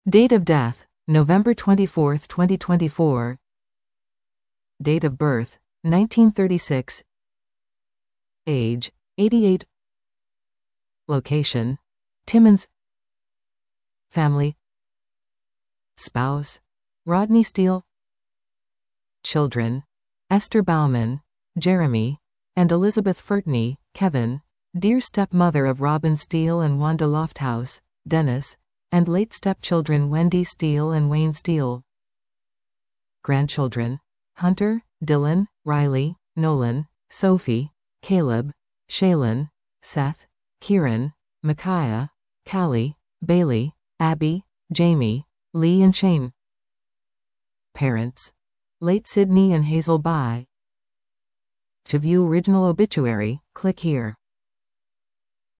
Date of death, November 24, 2024. Date of birth, 1936. Age, 88. Location, Timmins. Family. Spouse, Rodney Steele. Children, Esther Bauman, Jeremy, and Elizabeth Furtney, Kevin, dear stepmother of Robin Steele and Wanda Lofthouse, Dennis, and late stepchildren Wendy Steele and Wayne Steele. Grandchildren, Hunter, Dylan, Riley, Nolan, Sophie, Caleb, Shaylin, Seth, Kieran, Micaiah, Callie, Bailey, Abby, Jamie, Lee and Shane. Parents, late Sydney and Hazel Bai. To view original obituary, click here.